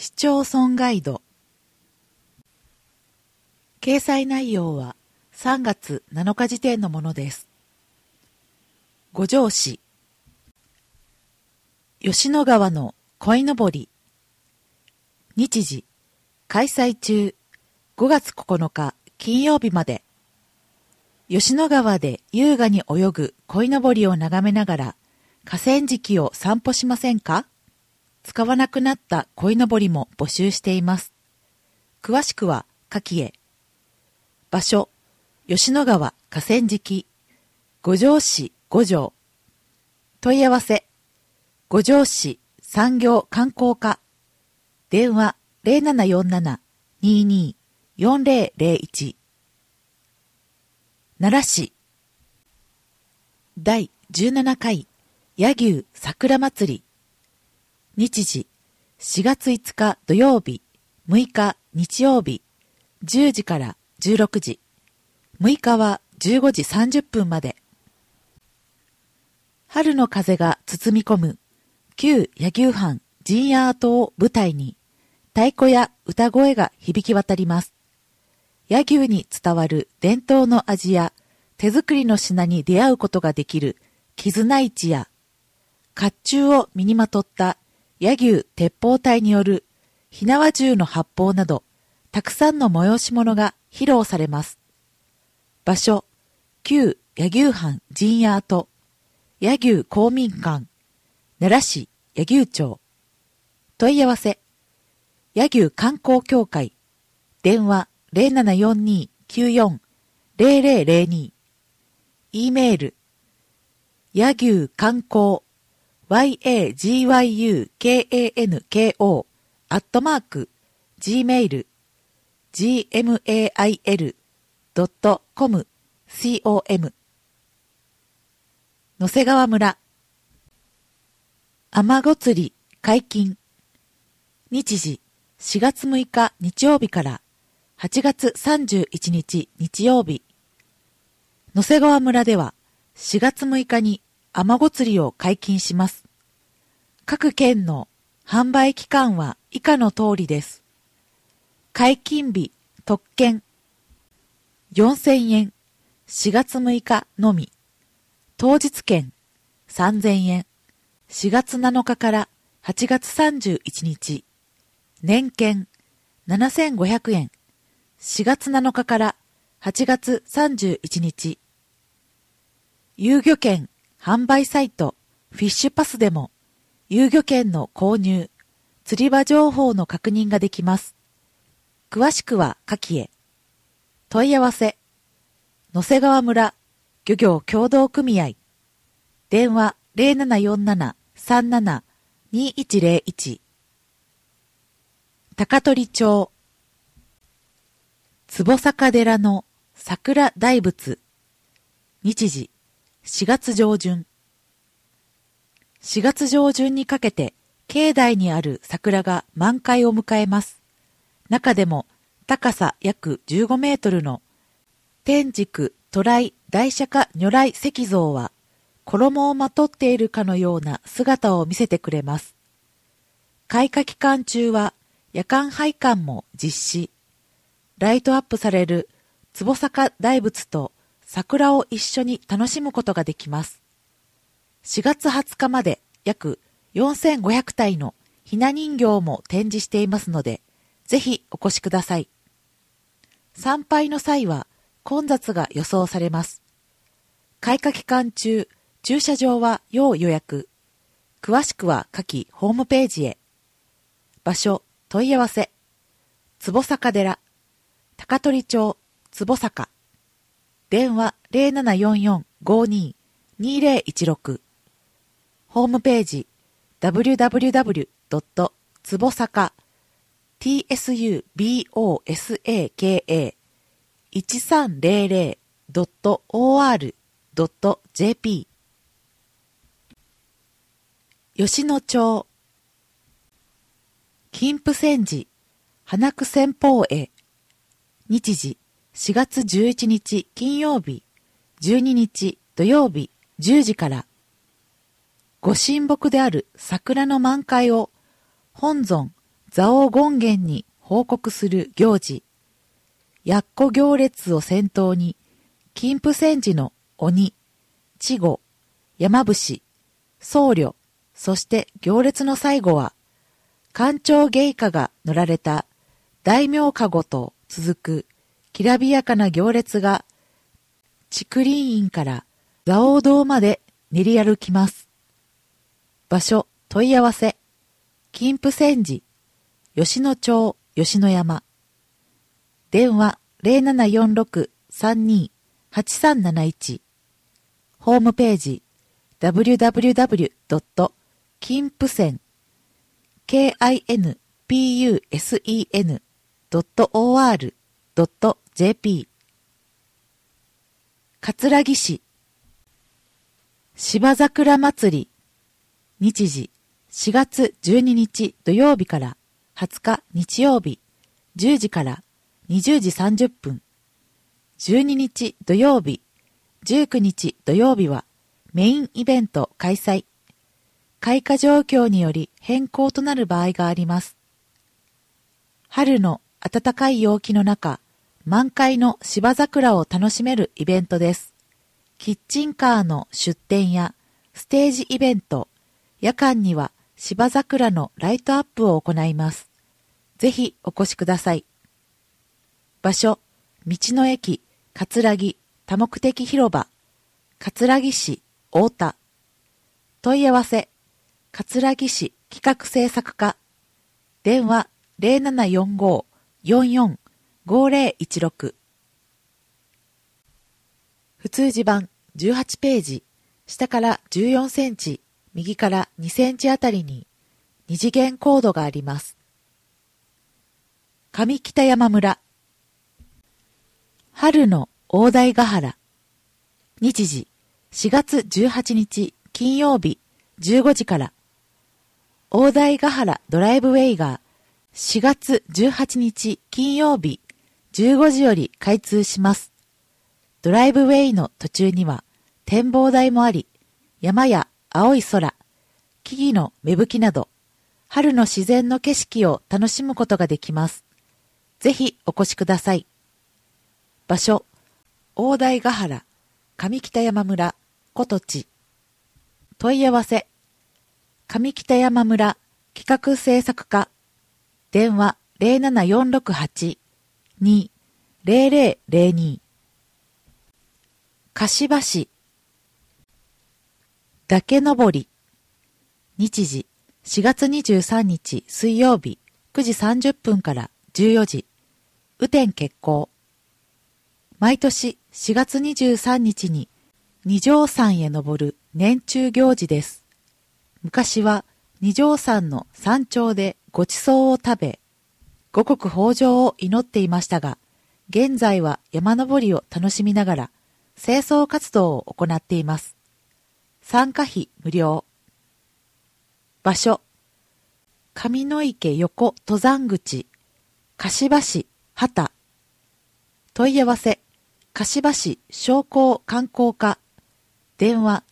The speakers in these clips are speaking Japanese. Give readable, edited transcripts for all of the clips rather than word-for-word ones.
市町村ガイド。掲載内容は3月7日時点のものです。五条市。吉野川の鯉のぼり。日時、開催中、5月9日金曜日まで。吉野川で優雅に泳ぐ鯉のぼりを眺めながら、河川敷を散歩しませんか？使わなくなった鯉のぼりも募集しています。詳しくは下記へ。場所、吉野川河川敷、五条市五条。問い合わせ、五条市産業観光課。電話0747-22-4001。奈良市。第17回柳生桜祭り。日時、4月5日土曜日、6日日曜日、10時から16時。6日は15時30分まで。春の風が包み込む旧柳生藩陣屋跡を舞台に、太鼓や歌声が響き渡ります。柳生に伝わる伝統の味や手作りの品に出会うことができる絆市や、甲冑を身にまとった柳生鉄砲隊による火縄銃の発砲など、たくさんの催し物が披露されます。場所、旧柳生藩陣屋跡、柳生公民館、奈良市柳生町。問い合わせ、柳生観光協会、電話0742-94-0002。E メール、柳生観光yagyukanko@gmail gmail.com 野瀬川村。アマゴ釣り解禁。日時、4月6日日曜日から8月31日日曜日。野瀬川村では4月6日にアマゴ釣りを解禁します。各県の販売期間は以下の通りです。解禁日特券4000円、4月6日のみ。当日券3000円、4月7日から8月31日。年券7500円、4月7日から8月31日。遊漁券販売サイトフィッシュパスでも遊漁券の購入、釣り場情報の確認ができます。詳しくは下記へ。問い合わせ、野瀬川村漁業協同組合。電話0747-37-2101。高取町。坪坂寺の桜大仏。日時、4月上旬。4月上旬にかけて、境内にある桜が満開を迎えます。中でも、高さ約15メートルの天竺渡来大釈迦如来石像は、衣をまとっているかのような姿を見せてくれます。開花期間中は夜間拝観も実施。ライトアップされる坪坂大仏と桜を一緒に楽しむことができます。4月20日まで約4500体のひな人形も展示していますので、ぜひお越しください。参拝の際は混雑が予想されます。開花期間中、駐車場は要予約。詳しくは下記ホームページへ。場所、問い合わせ。坪坂寺、高取町、坪坂。電話0744-52-2016。ホームページ www. 坪坂 tsubosaka1300.or.jp 吉野町。金峰山寺花久先鋒会。日時、4月11日金曜日、12日土曜日10時から。ご神木である桜の満開を本尊蔵王権現に報告する行事、奴行列を先頭に、金峰山寺の鬼、稚児、山伏、僧侶、そして行列の最後は、官庁芸家が乗られた大名かごと続くきらびやかな行列が、竹林院から蔵王堂まで練り歩きます。場所、問い合わせ、金峰山寺、吉野町、吉野山。電話0746-32-8371。ホームページ www. 金峰山 kinpusen.or.jp。 葛城市芝桜祭り、日時4月12日土曜日から20日日曜日10時から20時30分。12日土曜日、19日土曜日はメインイベント開催。開花状況により変更となる場合があります。春の暖かい陽気の中、満開の芝桜を楽しめるイベントです。キッチンカーの出店やステージイベント、夜間には芝桜のライトアップを行います。ぜひお越しください。場所、道の駅、葛城多目的広場、葛城市太田。問い合わせ、葛城市企画制作課。電話0745-44-5016。普通字版18ページ、下から14センチ、右から2センチあたりに二次元コードがあります。上北山村。春の大台ヶ原。日時4月18日金曜日15時から。大台ヶ原ドライブウェイが4月18日金曜日15時より開通します。ドライブウェイの途中には展望台もあり、山や青い空、木々の芽吹きなど、春の自然の景色を楽しむことができます。ぜひお越しください。場所、大台ヶ原、上北山村、琴地。問い合わせ、上北山村企画制作課。電話07468-20002。柏市。岳登り。日時4月23日水曜日9時30分から14時。雨天決行。毎年4月23日に二条山へ登る年中行事です。昔は二条山の山頂でごちそうを食べ、五穀豊穣を祈っていましたが、現在は山登りを楽しみながら清掃活動を行っています。参加費無料。場所、上野池横登山口、柏市畑。問い合わせ、柏市商工観光課。電話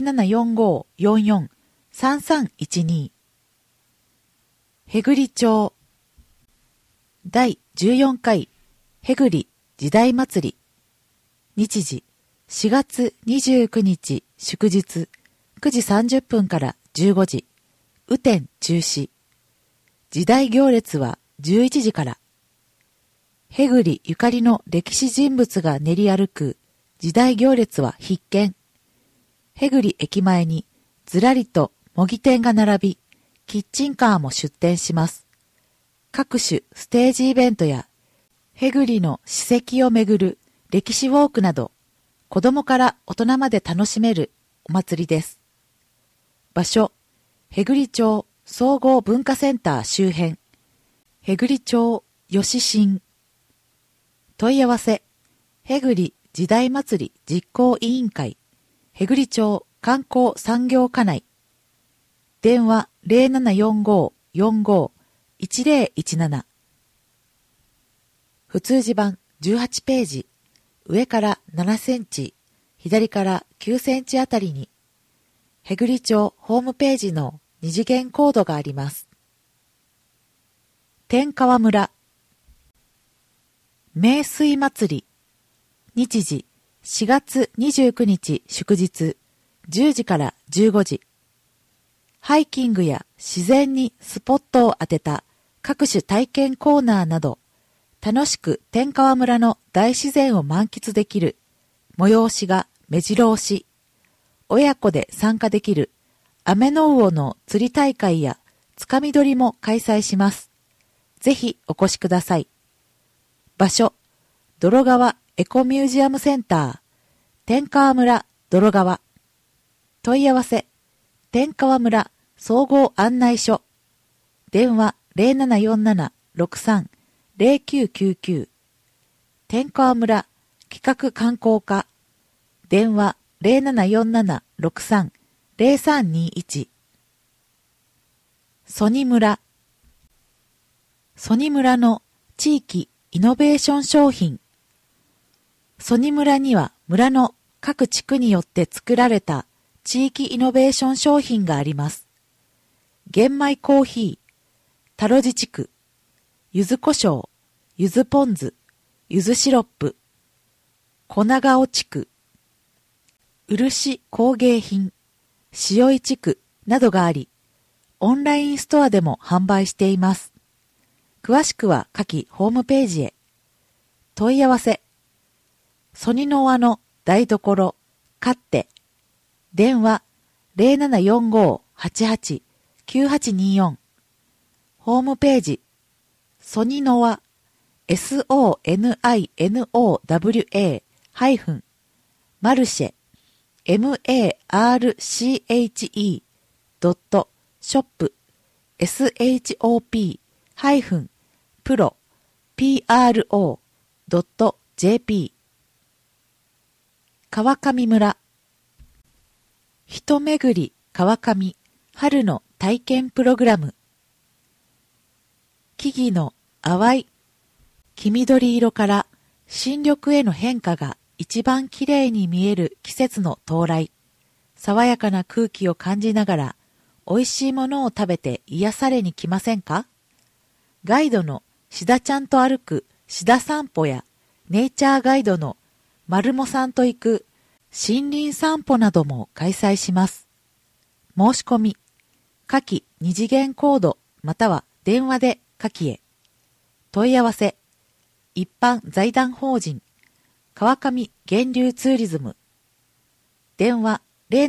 0745-44-3312。へぐり町。第14回へぐり時代祭り。日時4月29日祝日9時30分から15時。雨天中止。時代行列は11時から。へぐりゆかりの歴史人物が練り歩く時代行列は必見。へぐり駅前にずらりと模擬店が並び、キッチンカーも出店します。各種ステージイベントや、へぐりの史跡をめぐる歴史ウォークなど、子供から大人まで楽しめるお祭りです。場所、へぐり町総合文化センター周辺、へぐり町吉新。問い合わせ、へぐり時代祭り実行委員会、へぐり町観光産業課内。電話0745-45-1017。普通字版18ページ、上から7センチ、左から9センチあたりに、へぐり町ホームページの二次元コードがあります。 天川村。名水祭り。日時、4月29日祝日、10時から15時。ハイキングや自然にスポットを当てた各種体験コーナーなど、楽しく天川村の大自然を満喫できる催しが目白押し。親子で参加できる雨の魚の釣り大会やつかみ取りも開催します。ぜひお越しください。場所、泥川エコミュージアムセンター、天川村泥川。問い合わせ、天川村総合案内所。電話0747-63-0999。天川村企画観光課。電話0747-63-0321。曽爾村。曽爾村の地域イノベーション商品。曽爾村には村の各地区によって作られた地域イノベーション商品があります。玄米コーヒー、タロジ地区、柚子胡椒、柚子ポン酢、柚子シロップ、粉顔地区、漆工芸品、塩井地区などがあり、オンラインストアでも販売しています。詳しくは下記ホームページへ。問い合わせ、曽爾の輪の台所、勝手、電話0745-88-9824。ホームページ、曽爾の輪、SONINOWA- マルシェ、marche.shop shop-pro.jp 川上村。人めぐり川上春の体験プログラム。木々の淡い黄緑色から新緑への変化が一番きれいに見える季節の到来。爽やかな空気を感じながら美味しいものを食べて癒されに来ませんか？ガイドのシダちゃんと歩くシダ散歩やネイチャーガイドのマルモさんと行く森林散歩なども開催します。申し込み、下記二次元コードまたは電話で下記へ。問い合わせ、一般財団法人川上源流ツーリズム。電話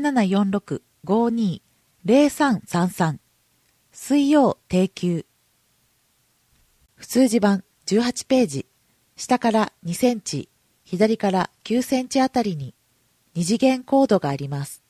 0746-52-0333。水曜定休。普通字版18ページ。下から2センチ、左から9センチあたりに二次元コードがあります。